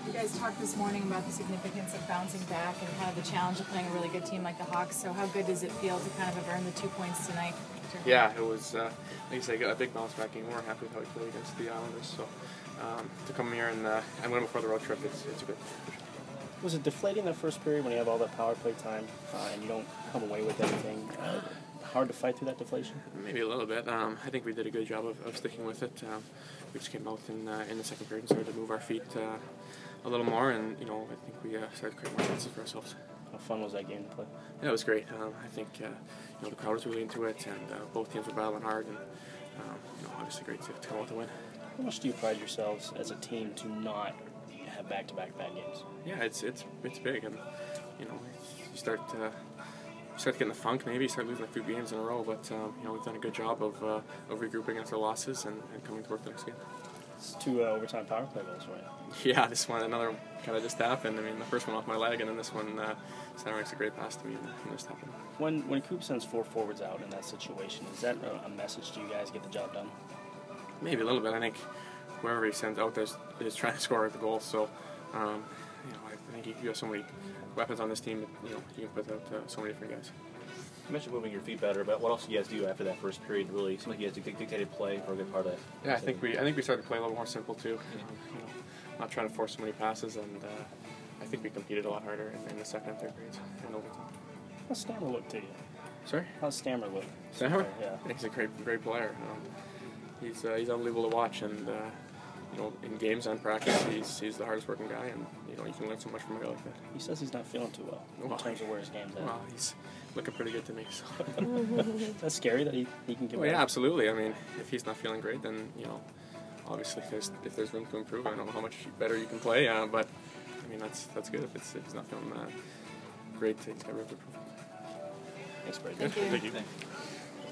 You guys talked this morning about the significance of bouncing back and kind of the challenge of playing a really good team like the Hawks. So how good does it feel to kind of have earned the 2 points tonight? Yeah, it was, like you said, a big bounce back game. We're happy with how we played against the Islanders. So to come here and win before the road trip, it's good. Was it deflating that first period when you have all that power play time and you don't come away with anything? Hard to fight through that deflation? Maybe a little bit. I think we did a good job of sticking with it. We just came out in the second period and started to move our feet a little more, and I think we started creating more chances for ourselves. How fun was that game to play? Yeah, it was great. I think the crowd was really into it, and both teams were battling hard, and obviously great to come out to win. How much do you pride yourselves as a team to not have back-to-back bad games? Yeah, it's big, and you start getting the funk. Maybe you start losing a few games in a row, but we've done a good job of regrouping after losses and coming to work the next game. It's 2 overtime power play goals, right? Yeah, this one, another kind of just happened. I mean, the first one off my leg, and then this one, center makes a great pass to me, and it just happened. When Coop sends 4 forwards out in that situation, is that a message to you guys get the job done? Maybe a little bit. I think whoever he sends out there is trying to score the goal. So, I think you have so many weapons on this team. You can put out so many different guys. You mentioned moving your feet better, but what else do you guys do after that first period? Really seemed like you guys dictated play for a good part of that. Yeah, I think we started to play a little more simple too. Not trying to force so many passes, and I think we competed a lot harder in the second and third periods and overtime. How's Stammer look to you? Sorry? How's Stammer look? Stammer? Yeah. He's a great player. He's unbelievable to watch, and in games and practice, he's the hardest working guy, and you can learn so much from a guy like that. He says he's not feeling too well in terms of where his game's at. Well, he's looking pretty good to me. So. Is that scary that he can get? Well, yeah, absolutely. I mean, if he's not feeling great, then obviously if there's room to improve. I don't know how much better you can play, but I mean that's good. If he's not feeling great, he's got room to improve. Thanks, Brady. Thank you. Thank you.